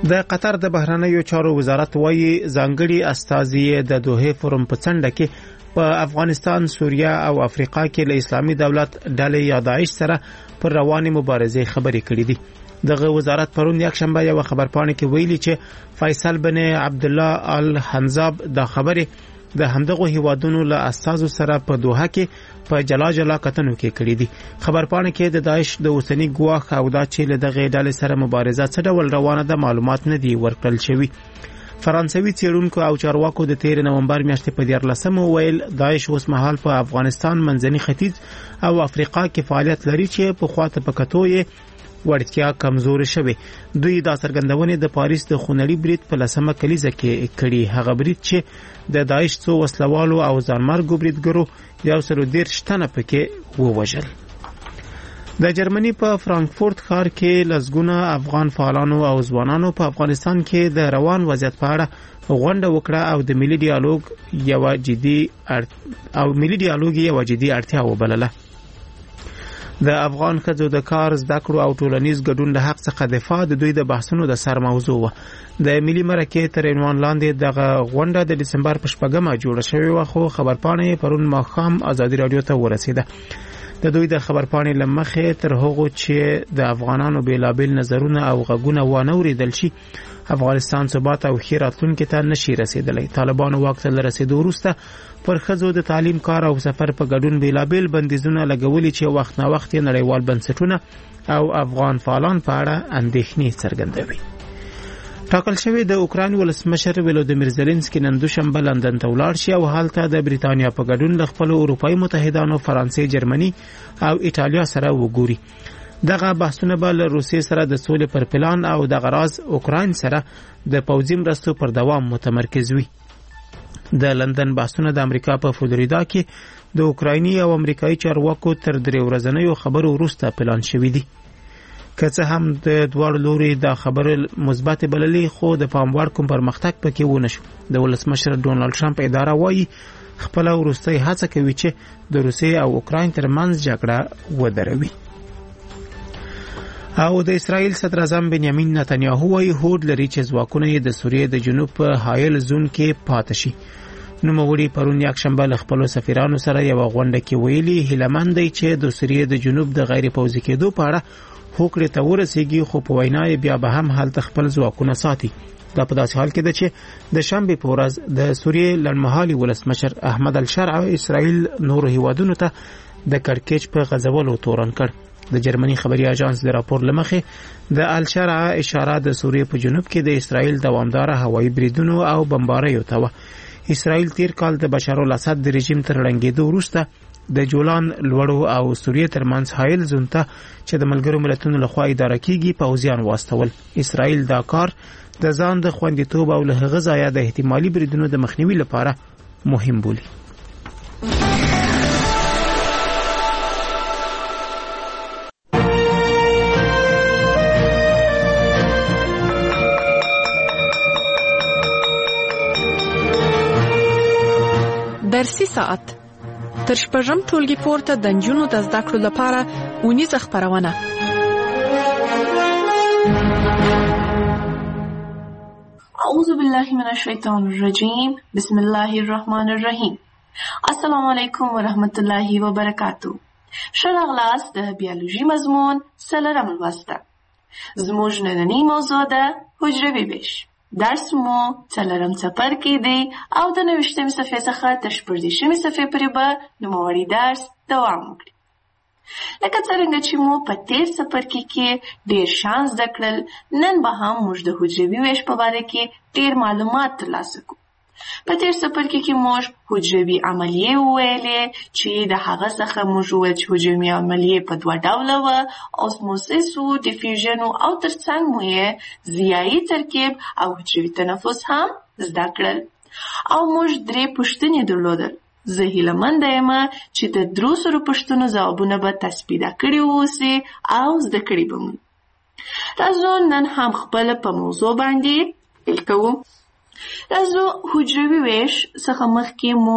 د قطر د بهرنیو چارو وزارت وايي ځانګړي استازي د دوحه فورم په څنډه کې په افغانستان، سوریه او افریقا کې له اسلامي دولت ډلې یا داعش سره پر رواني مبارزې خبرې کړې دي. دغه وزارت پرون یکشنبه یو خبرپاڼه کې ویلي چې فیصل بن عبد الله الحنزاب د خبرې د همدغه هیوادونو له استازو سره په دوحه کې په جلا کتنو کې کړې دي. خبرپاڼه کې د داعش د اوسنی ګواښ او دا چې له دغه ډلې سره مبارزه څه ډول روانه ده معلومات نه دي ورکړل شوي. فرانسوي څېړونکو او چارواکو د 13 نومبر میاشتې په 14 ویل داعش اوس مهال په افغانستان، منځني ختیځ او افریقا کې فعالیت لري چې په خواته په کتو یې وړتیا کمزوري شوه. دوی دا څرګندونه د پاریس د خونړي برید په 10مه کلیزه کې کړي. هغه برید چې د داعش څو وسلوالو او ځانمرګو بریدګرو 113 تنه پکې ووژل. د جرمني په فرانکفورت ښار کې لسګونه افغان فعالانو او ځوانانو په افغانستان کې د روان وضعیت په اړه غونډه وکړه او د ملي ډیالوګ یو جدي اړتیا وبلله. د افغان ښځو د کار، زده کړو او ټولنیز ګډون له حق څخه دفاع د دوی د بحثونو د سر موضوع و. د ملي مرکې تر عنوان لاندې دغه غونډه د دسمبر په 8مه جوړه شوې و، خو خبرپاڼه پرون ماښام ازادي رادیو ته ورسیده. د دوی د خبرپاڼې لمخې تر هغه چې د افغانانو بیلابیل نظرونه او غږونه وانه اوریدل شي، افغانستان ثبات او ښه راتلونکي ته نشي رسیدلی. طالبانو واک ته رسیدو وروسته پر ښځو د تعلیم، کار او سفر په ګډون بیلابیل بندیزونه لګولي چې وخت نه وخت نړیوال بنسټونه او افغان فعالان په اړه اندېښنې څرګندوي. ټاکل شوی د اوکراین ولسمشر ولودیمیر زيلنسکي نن دوشنبه لندن ته ولاړ شي او هلته د بریتانیا په ګډون له خپل اروپایي متحدانو فرانسې، جرمني او ایټالیا سره وګوري. دغه بحثونه به له روسیې سره د سولې پر پلان او د غراض اوکراین سره د پوځي مرستو پر دوام متمرکز وي. د لندن بحثونه د امریکا په فلوریدا کې د اوکرایني او امریکایي چارواکو تر 3 ورځنیو خبرو وروسته پلان شوی دي. که څه هم د دوړ لوري د خبرو مثبت بللي، خو د پام وړ کوم پرمختګ پکې ونه شو. د ولسمشر ډونالد ټرمپ اداره وایي خپل وروستۍ هڅه کوي چې د روسیې او اوکراین ترمنځ جګړه ودروي. او د اسرائیل صدر اعظم بنیامین نتنیاهو وایي هوډ لري چې ځواکونه د سوریې د جنوب په حایل زون کې پاتې شي. نوموړي پرون یکشنبه له خپلو سفیرانو سره یو غونډه کې ویلي هیلهمند دی چې د سوریې د جنوب د غیر پوځي کېدو په اړه هوکړې ته ورسیږي، خو په وینا یې بیا به هم هلته خپل ځواکونه ساتي. دا په داسې حال کې ده چې د شنبې په ورځ د سوریې لنډمهالي ولسمشر احمد الشرع اسرائیل نورو هیوادونو ته د کړکېچ په غځولو تورن کړ. د جرمني خبري اژانس د راپور لمخې د الشرع اشاره د سوریې په جنوب کې د اسرائیل دوامدار هوایي بریدونو او بمباریو ته و. اسرائیل تیر کال د بشار الاسد د رژیم تر ړنګېدو وروسته د جولان لوړو او سوریې ترمنځ حایل زون ته چې د ملګرو ملتونو لخوا اداره کیږي پوځیان واستول. اسرائیل دا کار د ځان د خوندیتوب او له هغه ځایه د احتمالي بریدونو د مخنیوي لپاره مهم بولي. درسي ساعت تر شپږم ټولګي پورته د نجونو د زده کړو لپاره اونیزه خپرونه. اعوذ بالله من الشیطان الرجیم، بسم الله الرحمن الرحیم. السلام علیکم ورحمت الله وبرکاتو. ښه راغلاست د بیولوژي مضمون څلورم لوست ته. زموږ نننۍ موضوع ده حجروي ویش. درس مو څلورم څپرکی دی او د 90مې صفحې څخه تر 14مې صفحې پورې به نوموړی درس دوام وکړي. لکه څرنګه چې مو په تیر څپرکي کې ډېر شان زده کړل، نن به هم موږ د حجروي ویش په باره کې ډېر معلومات ترلاسه کوو. په تیر څپرکي کې موږ حجروي عملیې وویلې چې د هغه څخه موږ وویل چې حجروي عملیې په 2 ډوله وه، اوسموسیس و، ډیفیوژن او ترڅنګ مو یې ضیایي ترکیب او حجروي تنفس هم زده کړل. او موږ 3 پوښتنې درلودل. زه هیلهمنده یم چې د 300 پوښتنو ځوابونه به تثبیته کړي واوسي او زده کړي به مو. راځو نن هم خپله په موضوع باندې پیل کوو. راځو حجروي ویش څخه مخکې مو